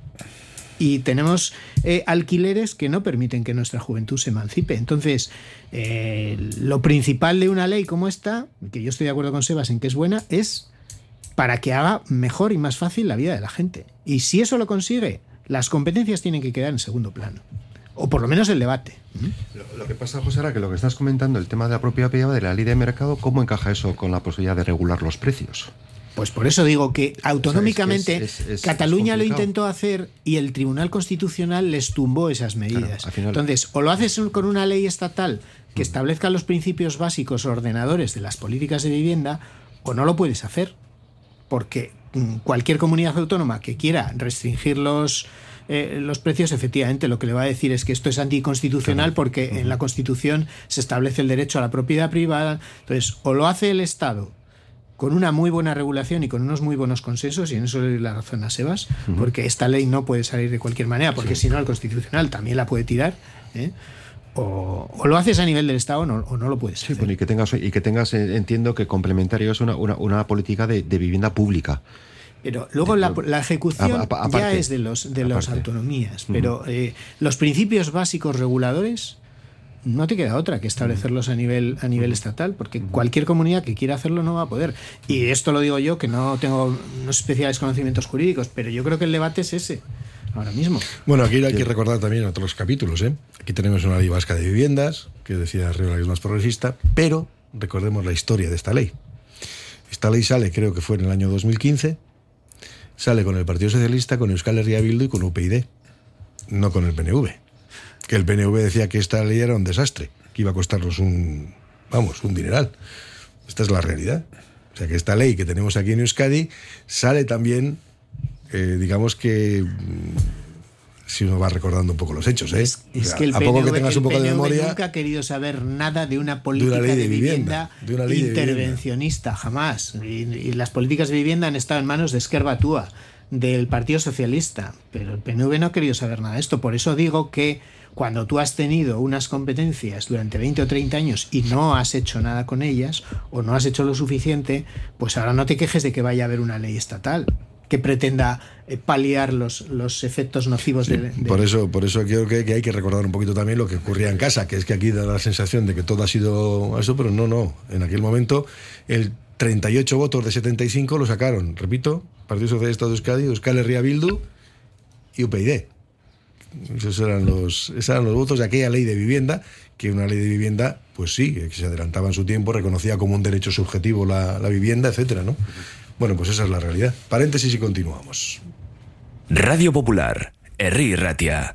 Y tenemos eh, alquileres que no permiten que nuestra juventud se emancipe. Entonces, eh, lo principal de una ley como esta, que yo estoy de acuerdo con Sebas en que es buena, es para que haga mejor y más fácil la vida de la gente. Y si eso lo consigue, las competencias tienen que quedar en segundo plano. O por lo menos el debate. Lo, lo que pasa, José, era que lo que estás comentando, el tema de la propiedad privada, de la ley de mercado, ¿cómo encaja eso con la posibilidad de regular los precios? Pues por eso digo que autonómicamente o sea, es que es, es, Cataluña es lo intentó hacer y el Tribunal Constitucional les tumbó esas medidas. Claro, final... Entonces, o lo haces con una ley estatal que establezca los principios básicos ordenadores de las políticas de vivienda, o no lo puedes hacer. Porque cualquier comunidad autónoma que quiera restringir los, eh, los precios, efectivamente lo que le va a decir es que esto es anticonstitucional, claro, porque uh-huh. en la Constitución se establece el derecho a la propiedad privada. Entonces, o lo hace el Estado con una muy buena regulación y con unos muy buenos consensos, y en eso le doy la razón a Sebas, uh-huh. porque esta ley no puede salir de cualquier manera, porque sí. si no el Constitucional también la puede tirar, ¿eh? o, o lo haces a nivel del Estado o no, o no lo puedes hacer. Sí, bueno, y que tengas, y que tengas entiendo que complementario es una, una, una política de, de vivienda pública. Pero luego la, la ejecución a, a, aparte, ya es de los de las autonomías, pero uh-huh. eh, los principios básicos reguladores no te queda otra que establecerlos a nivel a nivel estatal, porque cualquier comunidad que quiera hacerlo no va a poder. Y esto lo digo yo, que no tengo unos especiales conocimientos jurídicos, pero yo creo que el debate es ese ahora mismo. Bueno, aquí hay que recordar también otros capítulos, ¿eh? Aquí tenemos una ley vasca de viviendas, que decía Arriola que es más progresista, pero recordemos la historia de esta ley. Esta ley sale, creo que fue en el año dos mil quince, sale con el Partido Socialista, con Euskal Herria Bildu y con U P y D, no con el P N V. Que el P N V decía que esta ley era un desastre, que iba a costarnos un, vamos, un dineral. Esta es la realidad. O sea que esta ley que tenemos aquí en Euskadi sale también, eh, digamos que, si uno va recordando un poco los hechos, ¿eh? Es, es o sea, que el a P N V, poco que tengas un poco el P N V de memoria, nunca ha querido saber nada de una política de, una ley de, de vivienda, vivienda de una ley intervencionista, de vivienda. Jamás. Y, y las políticas de vivienda han estado en manos de Esquerra Batua, del Partido Socialista, pero el P N V no ha querido saber nada de esto. Por eso digo que cuando tú has tenido unas competencias durante veinte o treinta años y no has hecho nada con ellas, o no has hecho lo suficiente, pues ahora no te quejes de que vaya a haber una ley estatal que pretenda eh, paliar los, los efectos nocivos sí, de, de... Por eso, por eso creo que, que hay que recordar un poquito también lo que ocurría en casa, que es que aquí da la sensación de que todo ha sido eso, pero no, no. En aquel momento el treinta y ocho votos de setenta y cinco lo sacaron, repito, Partido Socialista de Euskadi, Euskal Herria Bildu y U P y D. Esos eran los, esos eran los votos de aquella ley de vivienda, que una ley de vivienda, pues sí, que se adelantaba en su tiempo, reconocía como un derecho subjetivo la, la vivienda, etcétera, ¿no? Bueno, pues esa es la realidad. Paréntesis y continuamos. Radio Popular, Herri Ratia.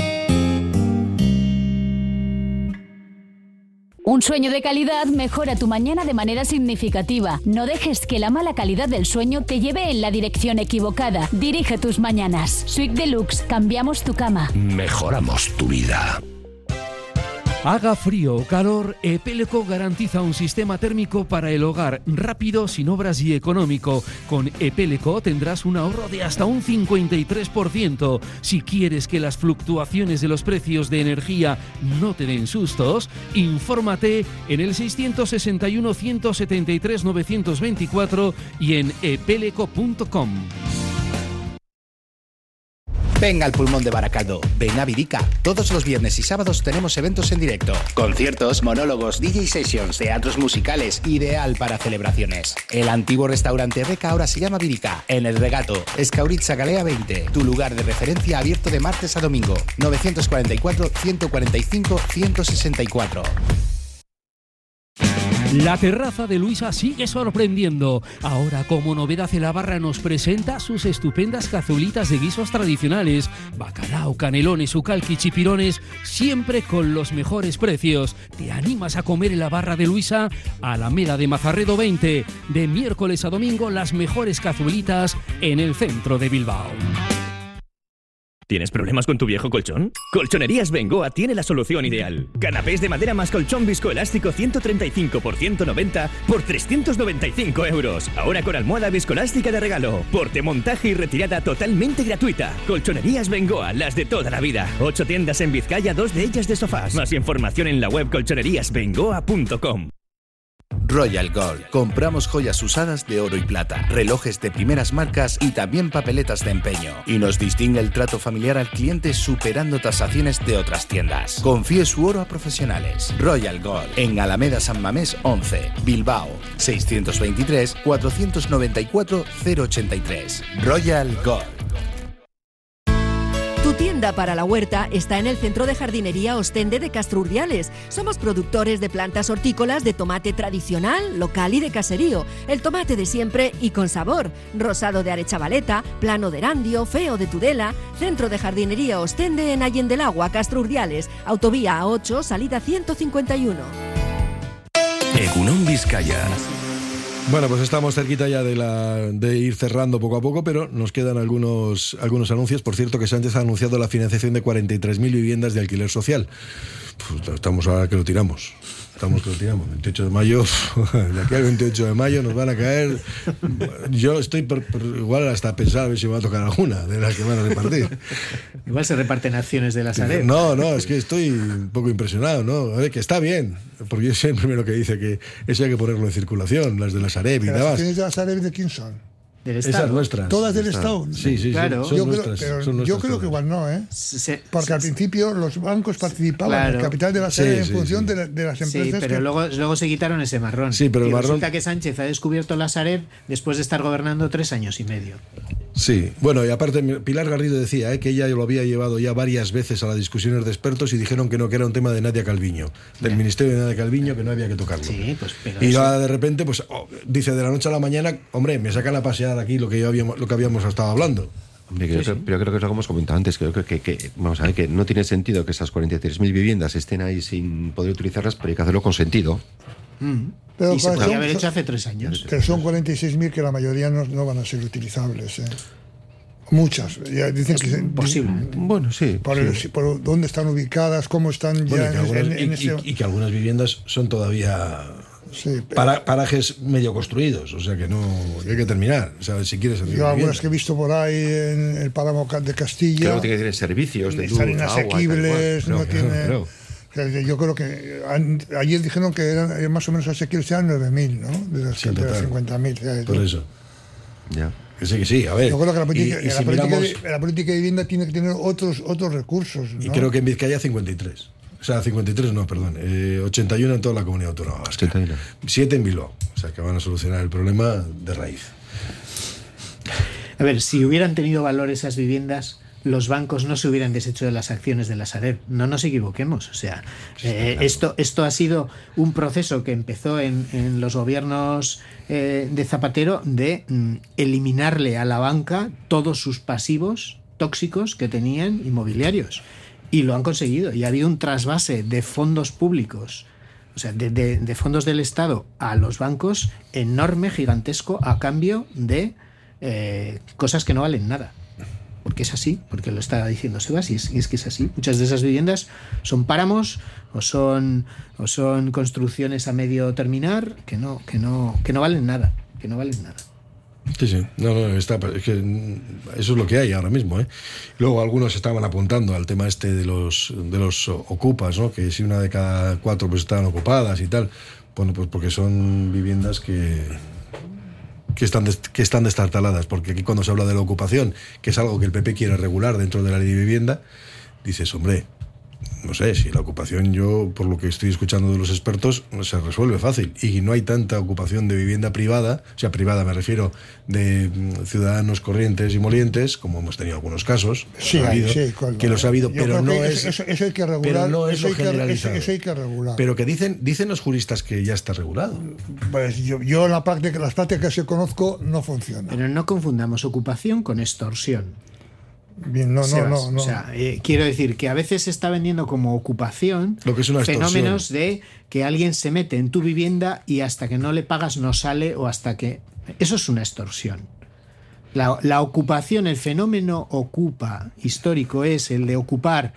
Un sueño de calidad mejora tu mañana de manera significativa. No dejes que la mala calidad del sueño te lleve en la dirección equivocada. Dirige tus mañanas. Suite Deluxe, cambiamos tu cama. Mejoramos tu vida. Haga frío o calor, Epeleco garantiza un sistema térmico para el hogar rápido, sin obras y económico. Con Epeleco tendrás un ahorro de hasta un cincuenta y tres por ciento. Si quieres que las fluctuaciones de los precios de energía no te den sustos, infórmate en el seiscientos sesenta y uno, ciento setenta y tres, novecientos veinticuatro y en epeleco punto com. Venga al Pulmón de Baracaldo, ven a Virica. Todos los viernes y sábados tenemos eventos en directo. Conciertos, monólogos, D J sessions, teatros musicales, ideal para celebraciones. El antiguo restaurante Reca ahora se llama Virica, en El Regato, Escauritza Galea veinte. Tu lugar de referencia abierto de martes a domingo. novecientos cuarenta y cuatro, ciento cuarenta y cinco, ciento sesenta y cuatro. La terraza de Luisa sigue sorprendiendo. Ahora, como novedad, la barra nos presenta sus estupendas cazuelitas de guisos tradicionales. Bacalao, canelones, ucalqui, chipirones, siempre con los mejores precios. ¿Te animas a comer en la barra de Luisa? Alameda de Mazarredo veinte. De miércoles a domingo, las mejores cazuelitas en el centro de Bilbao. ¿Tienes problemas con tu viejo colchón? Colchonerías Bengoa tiene la solución ideal. Canapés de madera más colchón viscoelástico ciento treinta y cinco por ciento noventa por trescientos noventa y cinco euros. Ahora con almohada viscoelástica de regalo. Porte, montaje y retirada totalmente gratuita. Colchonerías Bengoa, las de toda la vida. Ocho tiendas en Vizcaya, dos de ellas de sofás. Más información en la web colchonerías bengoa punto com. Royal Gold. Compramos joyas usadas de oro y plata, relojes de primeras marcas y también papeletas de empeño. Y nos distingue el trato familiar al cliente superando tasaciones de otras tiendas. Confíe su oro a profesionales. Royal Gold. En Alameda San Mamés once, Bilbao. seiscientos veintitrés, cuatrocientos noventa y cuatro, cero ochenta y tres. Royal Gold. Tu tienda para la huerta está en el Centro de Jardinería Ostende de Castro Urdiales. Somos productores de plantas hortícolas de tomate tradicional, local y de caserío. El tomate de siempre y con sabor. Rosado de Arechavaleta, plano de Erandio, feo de Tudela. Centro de Jardinería Ostende en Allende del Agua, Castro Urdiales. Autovía A ocho, salida ciento cincuenta y uno. Egunon Vizcaya. Bueno, pues estamos cerquita ya de, la, de ir cerrando poco a poco, pero nos quedan algunos, algunos anuncios. Por cierto, que Sánchez ha anunciado la financiación de cuarenta y tres mil viviendas de alquiler social. Pues estamos ahora que lo tiramos. Estamos que lo tiramos. veintiocho de mayo, de aquí al veintiocho de mayo nos van a caer. Yo estoy por, por, igual hasta pensar a ver si me va a tocar alguna de las que van a repartir. Igual se reparten acciones de la Sareb. No, no, es que estoy un poco impresionado, ¿no? A ver, que está bien, porque yo soy el primero que dice que eso hay que ponerlo en circulación, las de la Sareb y demás. ¿Las acciones de la Sareb de quién son? Del Estado. Esas nuestras. Todas del Estado. Sí, sí, claro. son, son yo nuestras. Creo, pero son nuestras yo creo todas. que igual no, ¿eh? Se, Porque se, al principio los bancos participaban claro. en el capital de la Sareb Sí, en sí, función sí. De, la, de las empresas. Sí, pero que... luego, luego se quitaron ese marrón. Sí, pero el y marrón... resulta que Sánchez ha descubierto la Sareb después de estar gobernando tres años y medio. Sí, bueno, y aparte Pilar Garrido decía ¿eh? que ella lo había llevado ya varias veces a las discusiones de expertos y dijeron que no, que era un tema de Nadia Calviño, del Bien. Ministerio de Nadia Calviño, que no había que tocarlo. Sí, pues, pero y eso... de repente, pues oh, dice de la noche a la mañana, hombre, me sacan a pasear aquí lo que, yo habíamos, lo que habíamos estado hablando. Hombre, creo, sí, sí. Pero creo que es lo que hemos comentado antes. Creo que, que, que vamos a ver que no tiene sentido que esas cuarenta y tres mil viviendas estén ahí sin poder utilizarlas, pero hay que hacerlo con sentido. Mm. Pero y se podría son, haber hecho hace tres años. Pero son cuarenta y seis mil que la mayoría no, no van a ser utilizables. ¿eh? Muchas. Ya dicen es que imposible. Bueno, sí. Por, sí. El, por dónde están ubicadas, cómo están bueno, ya y, que algunas, en, en y, ese... y, y que algunas viviendas son todavía sí, pero... para, parajes medio construidos, o sea que no que hay que terminar, o sea, si quieres. Yo algunas que he visto por ahí en el páramo de Castilla. Claro, tiene que tener servicios de luz, están agua, inasequibles, tal, no claro, tiene. claro. Yo creo que han, ayer dijeron que eran más o menos asequibles, eran nueve mil, ¿no? De las, sí, de las cincuenta mil. Por eso. Ya. Que sí, que sí, a ver. Yo creo que la política, y, y la, si política miramos, de, la política de vivienda tiene que tener otros otros recursos, ¿no? Y creo que en Vizcaya cincuenta y tres. O sea, cincuenta y tres no, perdón. Eh, ochenta y uno en toda la comunidad autónoma vasca. ochenta y uno. siete en Bilbao. O sea, que van a solucionar el problema de raíz. A ver, si hubieran tenido valor esas viviendas, los bancos no se hubieran deshecho de las acciones de la Sareb. No nos equivoquemos. O sea, eh, claro. esto, esto ha sido un proceso que empezó en, en los gobiernos eh, de Zapatero de mm, eliminarle a la banca todos sus pasivos tóxicos que tenían inmobiliarios. Y lo han conseguido. Y ha habido un trasvase de fondos públicos, o sea, de, de, de fondos del Estado a los bancos enorme, gigantesco, a cambio de eh, cosas que no valen nada. Porque es así, porque lo está diciendo Sebas, y es, y es que es así. Muchas de esas viviendas son páramos o son, o son construcciones a medio terminar que no, que no, que no valen nada, que no valen nada. Sí, sí, no, no, está, es que eso es lo que hay ahora mismo, ¿eh? Luego algunos estaban apuntando al tema este de los de los ocupas, ¿no? Que si una de cada cuatro pues estaban ocupadas y tal, bueno, pues porque son viviendas que que están, des, que están destartaladas, porque aquí cuando se habla de la ocupación, que es algo que el P P quiere regular dentro de la ley de vivienda, dices, hombre, no sé, si la ocupación, yo por lo que estoy escuchando de los expertos, se resuelve fácil, y no hay tanta ocupación de vivienda privada, o sea, privada me refiero, de ciudadanos corrientes y molientes, como hemos tenido algunos casos, sí, ha habido, sí, con, que los ha habido, pero no es, eso, eso hay que regular, pero no es eso, lo hay generalizado. que, eso, eso hay que regular. Pero que dicen, dicen los juristas que ya está regulado. Pues yo, yo en la práctica, las prácticas que conozco no funcionan. Pero no confundamos ocupación con extorsión. Bien, no, no, no, no. O sea, eh, quiero decir que a veces se está vendiendo como ocupación lo que es una fenómenos de que alguien se mete en tu vivienda y hasta que no le pagas no sale, o hasta que... Eso es una extorsión. La, la ocupación, el fenómeno ocupa histórico es el de ocupar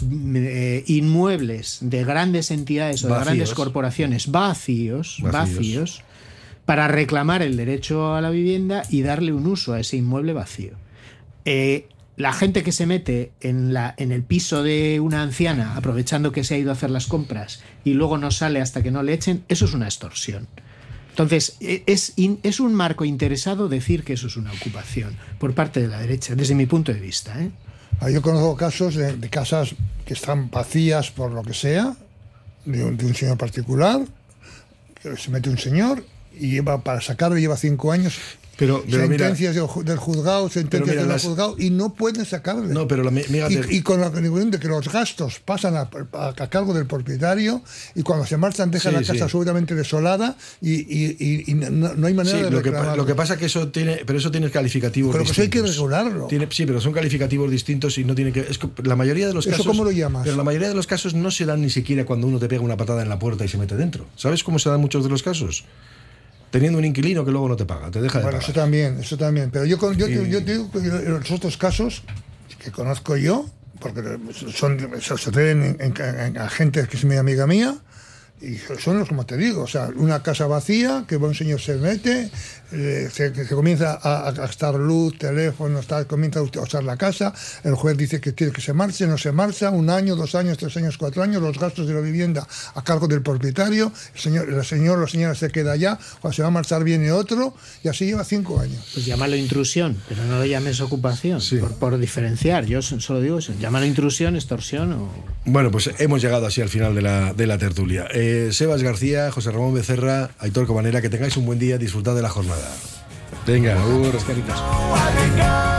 eh, inmuebles de grandes entidades o vacíos. de grandes corporaciones vacíos, vacíos, vacíos, para reclamar el derecho a la vivienda y darle un uso a ese inmueble vacío. Eh, La gente que se mete en, la, en el piso de una anciana aprovechando que se ha ido a hacer las compras y luego no sale hasta que no le echen, eso es una extorsión. Entonces, es, es un marco interesado decir que eso es una ocupación por parte de la derecha, desde mi punto de vista, ¿eh? Yo conozco casos de, de casas que están vacías por lo que sea, de un, de un señor particular, que se mete un señor y lleva para sacarlo lleva cinco años... Pero, pero sentencias mira, del juzgado, sentencias mira, del las... juzgado, y no pueden sacarle. No, pero la, mira, y, y con la condición de que los gastos pasan a, a, a cargo del propietario, y cuando se marchan dejan sí, la casa sí. absolutamente desolada y, y, y, y no, no hay manera sí, de lo que, reclamarlo. lo que pasa es que eso tiene, pero eso tiene calificativos pero distintos. Pero pues hay que regularlo. Tiene, sí, pero son calificativos distintos y no tienen que... Es, la mayoría de los ¿Eso casos... cómo lo llamas? Pero la mayoría de los casos no se dan ni siquiera cuando uno te pega una patada en la puerta y se mete dentro. ¿Sabes cómo se dan muchos de los casos? Teniendo un inquilino que luego no te paga, te deja de bueno, pagar. Eso también, eso también. Pero yo, yo, y... yo, yo te digo que en los otros casos que conozco yo, porque son, se suceden en, en, en, a gente que es mi amiga mía, y son los, como te digo, o sea, una casa vacía, que un señor se mete, eh, se, se comienza a, a gastar luz, teléfono, está, comienza a usar la casa, el juez dice que quiere que se marche, no se marcha, un año, dos años, tres años, cuatro años, los gastos de la vivienda a cargo del propietario, el señor, el señor o la señora se queda allá, cuando se va a marchar viene otro, y así lleva cinco años. Pues llámalo intrusión, pero no lo llames ocupación, sí. por, por diferenciar, yo solo digo eso, llámalo intrusión, extorsión o... Bueno, pues hemos llegado así al final de la, de la tertulia. Eh, Sebas García, José Ramón Becerra, Aitor Comanera, que tengáis un buen día, disfrutad de la jornada. Venga, uh, rescaritas.